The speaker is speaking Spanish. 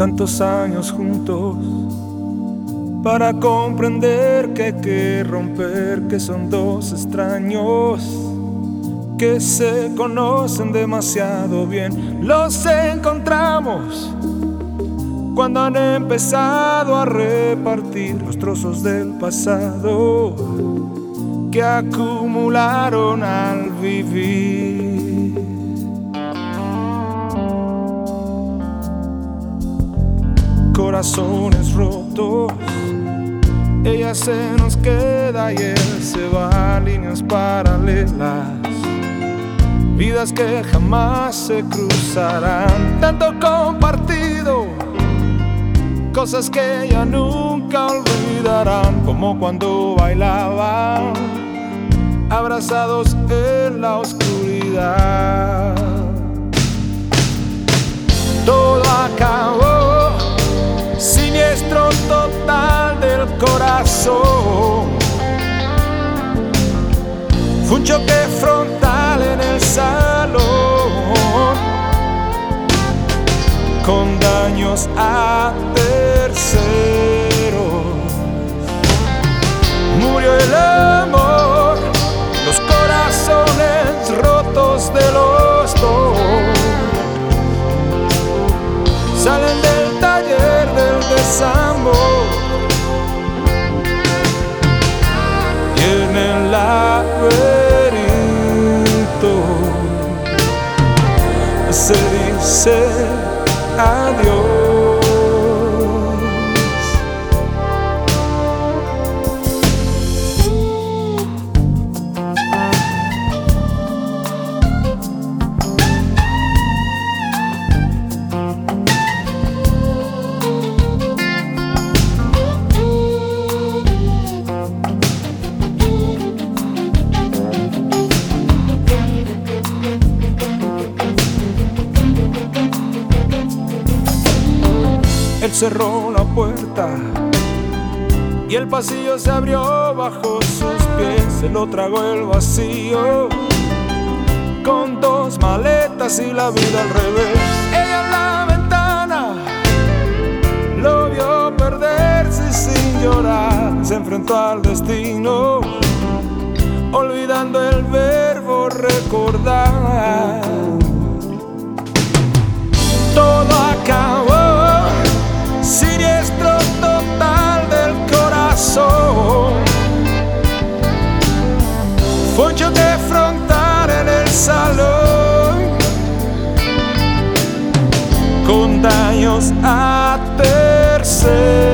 tantos años juntos para comprender que hay que romper, que son dos extraños que se conocen demasiado bien. Los encontramos cuando han empezado a repartir los trozos del pasado que acumularon al vivir. Corazones rotos, ella se nos queda y él se va a líneas paralelas. Vidas que jamás se cruzarán, tanto compartido, cosas que ella nunca olvidarán, como cuando bailaban abrazados en la oscuridad. Todo acabó, siniestro total del corazón. Fue un choque frontal en el salón, con daños a terceros. Murió el amor, los corazones rotos de los dos salen del taller del desamor, y en el laberinto se dice adiós. Él cerró la puerta y el pasillo se abrió bajo sus pies. Se lo tragó el vacío con dos maletas y la vida al revés. Ella en la ventana lo vio perderse sin llorar. Se enfrentó al destino olvidando el verbo recordar. Todo acabó, siniestro total del corazón. Fue un choque frontal en el salón, con daños a terceros.